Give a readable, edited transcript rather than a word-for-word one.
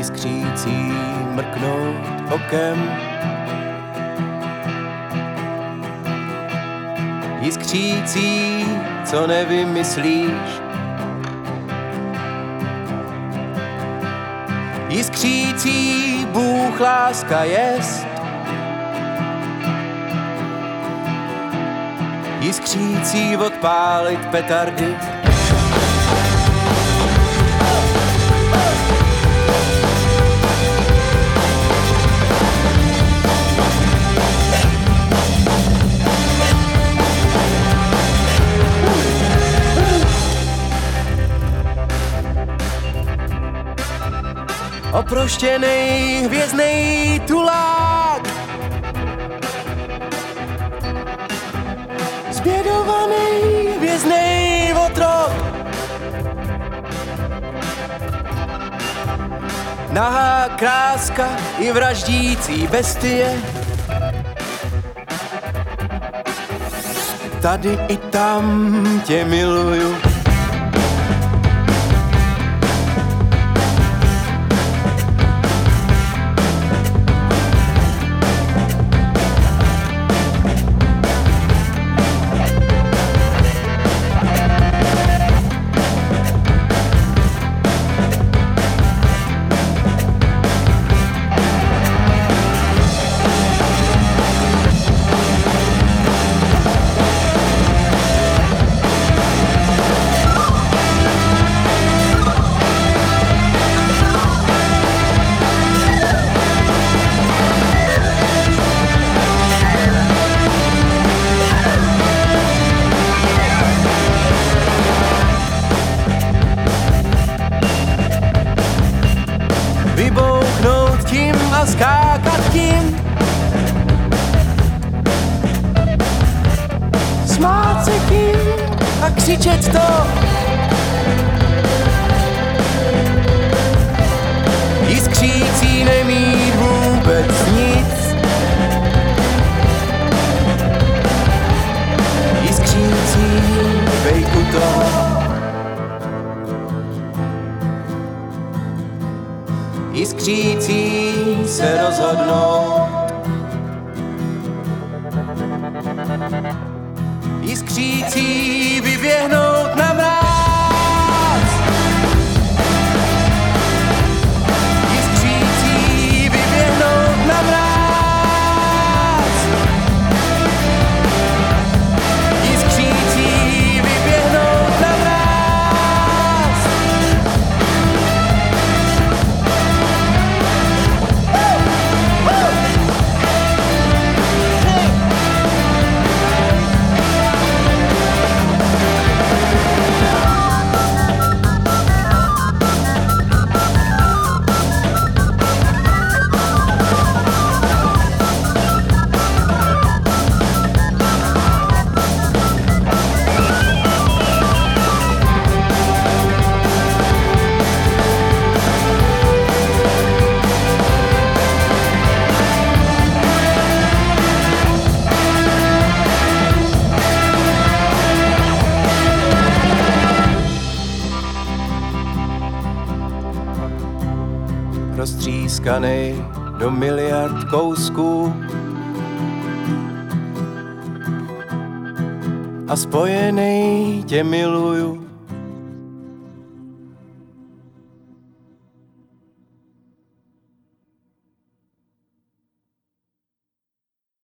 jiskřící mrknout okem. Jiskřící, co nevymyslíš. Jiskřící, Bůh láska jest. Jiskřící, odpálit petardy. Oproštěnej hvězdnej tulák, zbědovanej hvězdnej otrok, nahá kráska i vraždící bestie, tady i tam tě miluju. Vybouchnout tím a skákat tím, smát se tím a křičet to. Jiskřící nemít vůbec nic. Jiskřící bejku to. Jiskřící se rozhodnou. Jiskřící vyběhnout na mráz. Jiskřící vyběhnout na mráz. Jiskřící vyběhnout na mráz. Roztřískanej do miliard kousků a spojenej tě miluju.